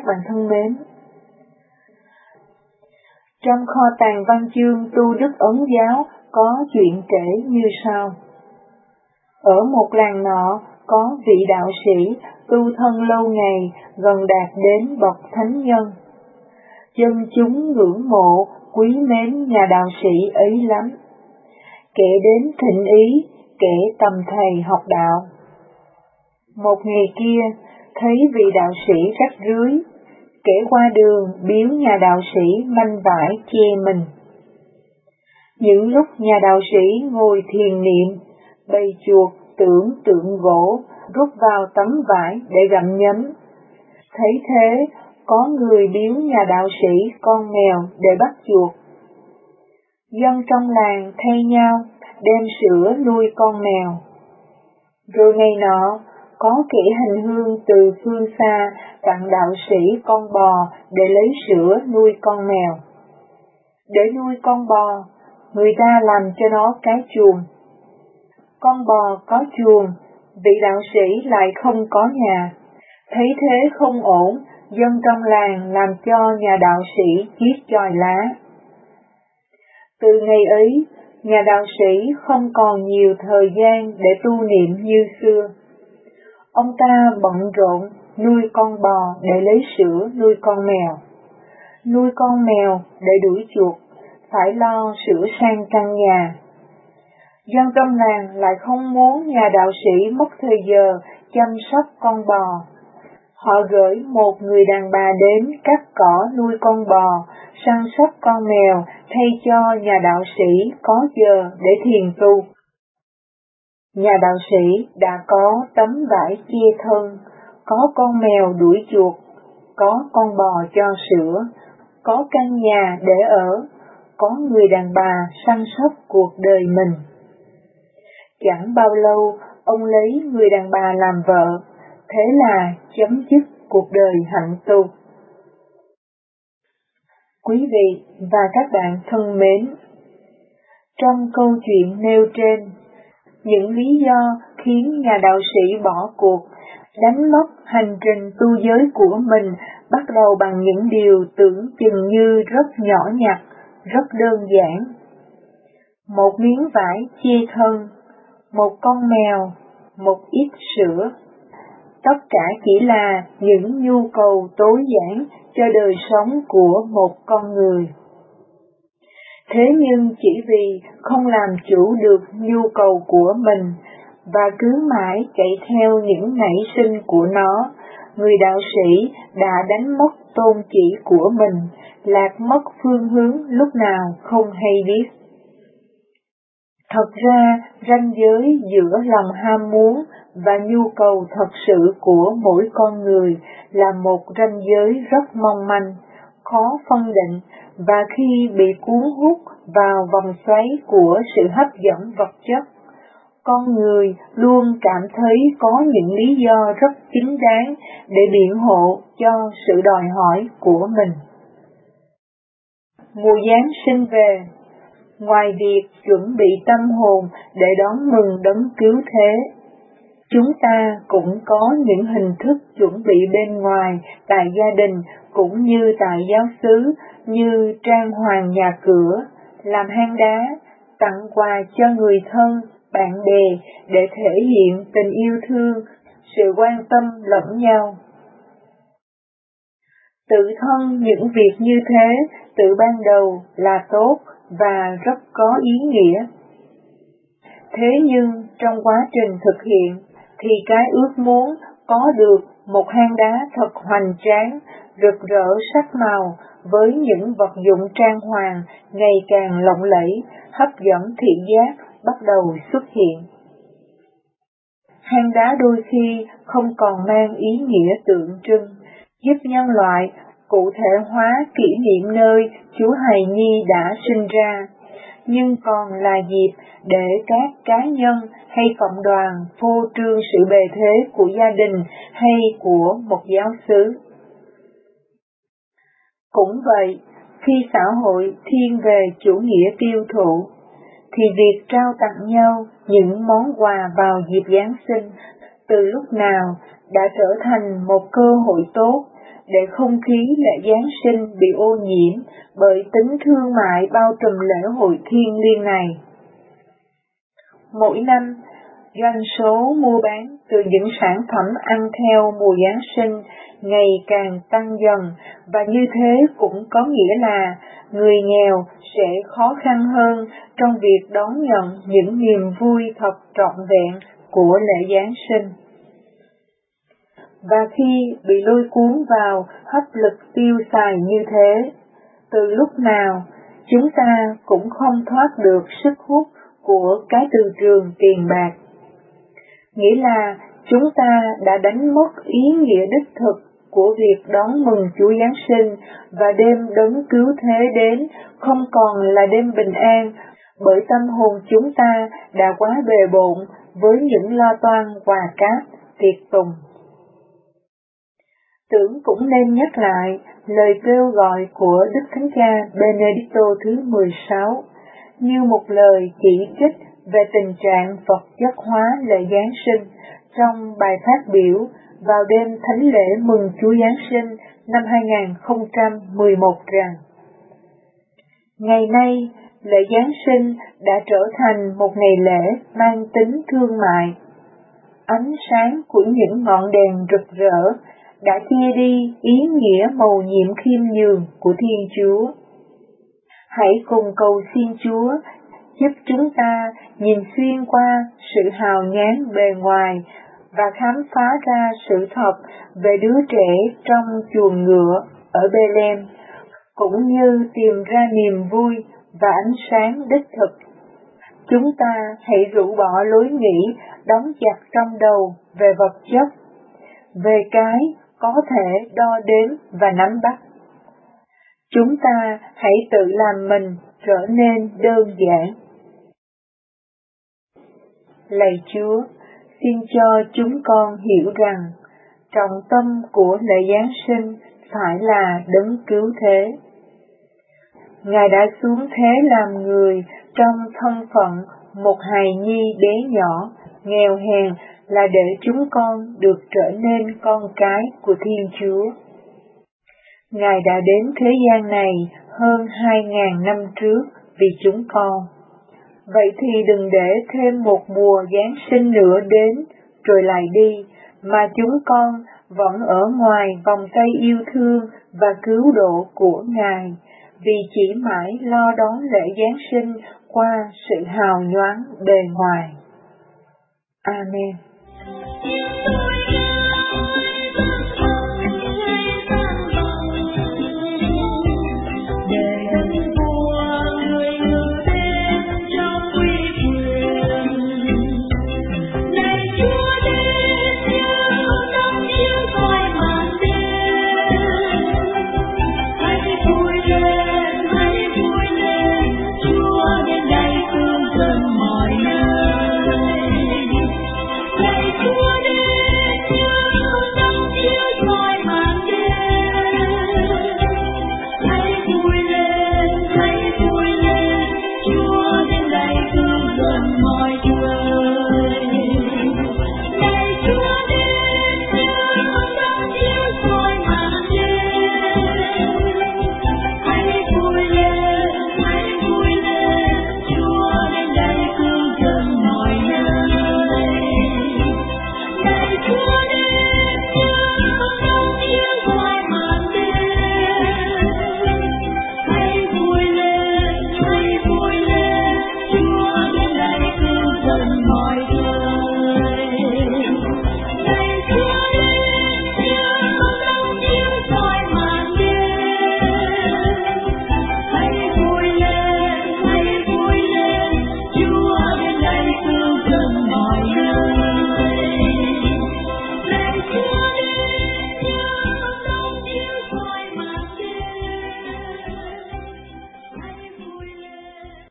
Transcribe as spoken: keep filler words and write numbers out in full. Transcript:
bạn thân mến, trong kho tàng văn chương tu đức Ấn giáo có chuyện kể như sau. Ở một làng nọ có vị đạo sĩ tu thân lâu ngày gần đạt đến bậc thánh nhân. Dân chúng ngưỡng mộ, quý mến nhà đạo sĩ ấy lắm. Kẻ đến thỉnh ý, kẻ tầm thầy học đạo. Một ngày kia, thấy vị đạo sĩ rách rưới, kẻ qua đường biếu nhà đạo sĩ manh vải che mình. Những lúc nhà đạo sĩ ngồi thiền niệm, bầy chuột tưởng tượng gỗ rút vào tấm vải để gặm nhấm. Thấy thế, có người biếu nhà đạo sĩ con mèo để bắt chuột. Dân trong làng thay nhau đem sữa nuôi con mèo. Rồi ngày nọ, có kẻ hành hương từ phương xa tặng đạo sĩ con bò để lấy sữa nuôi con mèo. Để nuôi con bò, người ta làm cho nó cái chuồng. Con bò có chuồng, vị đạo sĩ lại không có nhà. Thấy thế không ổn, dân trong làng làm cho nhà đạo sĩ chiết chòi lá. Từ ngày ấy, nhà đạo sĩ không còn nhiều thời gian để tu niệm như xưa. Ông ta bận rộn nuôi con bò để lấy sữa nuôi con mèo. Nuôi con mèo để đuổi chuột, phải lo sửa sang căn nhà. Dân trong làng lại không muốn nhà đạo sĩ mất thời giờ chăm sóc con bò. Họ gửi một người đàn bà đến cắt cỏ nuôi con bò, săn sóc con mèo thay cho nhà đạo sĩ có giờ để thiền tu. Nhà đạo sĩ đã có tấm vải che thân, có con mèo đuổi chuột, có con bò cho sữa, có căn nhà để ở, có người đàn bà săn sóc cuộc đời mình. Chẳng bao lâu, ông lấy người đàn bà làm vợ, thế là chấm dứt cuộc đời hạnh tu. Quý vị và các bạn thân mến, trong câu chuyện nêu trên, những lý do khiến nhà đạo sĩ bỏ cuộc, đánh mất hành trình tu giới của mình bắt đầu bằng những điều tưởng chừng như rất nhỏ nhặt, rất đơn giản. Một miếng vải che thân, một con mèo, một ít sữa. Tất cả chỉ là những nhu cầu tối giản cho đời sống của một con người. Thế nhưng chỉ vì không làm chủ được nhu cầu của mình và cứ mãi chạy theo những nảy sinh của nó, người đạo sĩ đã đánh mất tôn chỉ của mình, lạc mất phương hướng lúc nào không hay biết. Thật ra, ranh giới giữa lòng ham muốn và nhu cầu thật sự của mỗi con người là một ranh giới rất mong manh, khó phân định, và khi bị cuốn hút vào vòng xoáy của sự hấp dẫn vật chất, con người luôn cảm thấy có những lý do rất chính đáng để biện hộ cho sự đòi hỏi của mình. Mùa Giáng sinh về, ngoài việc chuẩn bị tâm hồn để đón mừng đấng cứu thế, chúng ta cũng có những hình thức chuẩn bị bên ngoài tại gia đình cũng như tại giáo xứ, như trang hoàng nhà cửa, làm hang đá, tặng quà cho người thân, bạn bè để thể hiện tình yêu thương, sự quan tâm lẫn nhau. Tự thân những việc như thế từ ban đầu là tốt và rất có ý nghĩa. Thế nhưng trong quá trình thực hiện thì cái ước muốn có được một hang đá thật hoành tráng, rực rỡ sắc màu với những vật dụng trang hoàng ngày càng lộng lẫy, hấp dẫn thị giác bắt đầu xuất hiện. Hang đá đôi khi không còn mang ý nghĩa tượng trưng, giúp nhân loại cụ thể hóa kỷ niệm nơi Chúa Hài Nhi đã sinh ra, nhưng còn là dịp để các cá nhân hay cộng đoàn phô trương sự bề thế của gia đình hay của một giáo xứ. Cũng vậy, khi xã hội thiên về chủ nghĩa tiêu thụ, thì việc trao tặng nhau những món quà vào dịp Giáng sinh từ lúc nào đã trở thành một cơ hội tốt để không khí lễ Giáng sinh bị ô nhiễm bởi tính thương mại bao trùm lễ hội thiêng liêng này. Mỗi năm, doanh số mua bán từ những sản phẩm ăn theo mùa Giáng sinh ngày càng tăng dần, và như thế cũng có nghĩa là người nghèo sẽ khó khăn hơn trong việc đón nhận những niềm vui thật trọn vẹn của lễ Giáng sinh. Và khi bị lôi cuốn vào hấp lực tiêu xài như thế, từ lúc nào chúng ta cũng không thoát được sức hút của cái từ trường tiền bạc. Nghĩa là chúng ta đã đánh mất ý nghĩa đích thực của việc đón mừng Chúa Giáng sinh, và đêm đấng cứu thế đến không còn là đêm bình an, bởi tâm hồn chúng ta đã quá bề bộn với những lo toan quà cáp, tiệc tùng. Tưởng cũng nên nhắc lại lời kêu gọi của Đức Thánh Cha Benedicto thứ mười sáu như một lời chỉ trích về tình trạng vật chất hóa lễ Giáng sinh trong bài phát biểu vào đêm thánh lễ mừng Chúa Giáng sinh năm hai nghìn không trăm mười một rằng: ngày nay, lễ Giáng sinh đã trở thành một ngày lễ mang tính thương mại. Ánh sáng của những ngọn đèn rực rỡ đã chia đi ý nghĩa mầu nhiệm khiêm nhường của Thiên Chúa. Hãy cùng cầu xin Chúa giúp chúng ta nhìn xuyên qua sự hào nhoáng bề ngoài và khám phá ra sự thật về đứa trẻ trong chuồng ngựa ở Bethlehem, cũng như tìm ra niềm vui và ánh sáng đích thực. Chúng ta hãy rũ bỏ lối nghĩ đóng chặt trong đầu về vật chất, về cái có thể đo đếm và nắm bắt. Chúng ta hãy tự làm mình trở nên đơn giản. Lạy Chúa, xin cho chúng con hiểu rằng trọng tâm của lễ Giáng sinh phải là đấng cứu thế. Ngài đã xuống thế làm người trong thân phận một hài nhi bé nhỏ, nghèo hèn, là để chúng con được trở nên con cái của Thiên Chúa. Ngài đã đến thế gian này hơn hai ngàn năm trước vì chúng con. Vậy thì đừng để thêm một mùa Giáng sinh nữa đến rồi lại đi, mà chúng con vẫn ở ngoài vòng tay yêu thương và cứu độ của Ngài, vì chỉ mãi lo đón lễ Giáng sinh qua sự hào nhoáng bề ngoài. Amen. Hãy vui lên.